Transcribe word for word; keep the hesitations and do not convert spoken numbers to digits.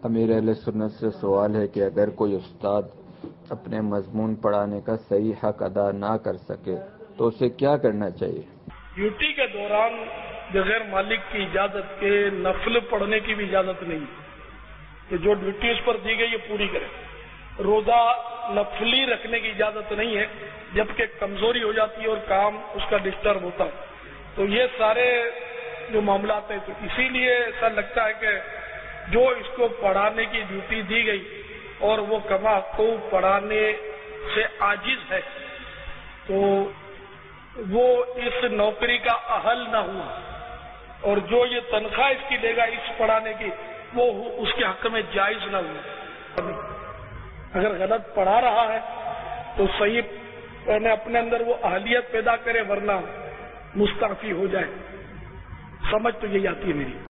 अमीर अहले सुन्नत से सवाल है कि अगर कोई उस्ताद अपने मजमून पढ़ाने का सही हक अदा ना कर सके तो उसे क्या करना चाहिए? ड्यूटी के दौरान बगैर मालिक की इजाजत के नफल पढ़ने की भी इजाजत नहीं कि जो ड्यूटी उस पर दी गई है पूरी करे। रोजा नफली रखने की इजाजत नहीं है, जबकि कमजोरी हो जाती है और काम उसका डिस्टर्ब होता है। तो ये सारे जो मामला हैं, तो इसीलिए ऐसा लगता है कि जो इसको पढ़ाने की ड्यूटी दी गई और वो कमा को पढ़ाने से आजिज है, तो वो इस नौकरी का अहल ना हुआ, और जो ये तनख्वाह इसकी लेगा इस पढ़ाने की, वो उसके हक में जायज ना हुआ। अगर गलत पढ़ा रहा है तो सही अपने अंदर वो अहलियत पैदा करे, वरना मुस्ताफी हो जाए। समझ तो यही आती है मेरी।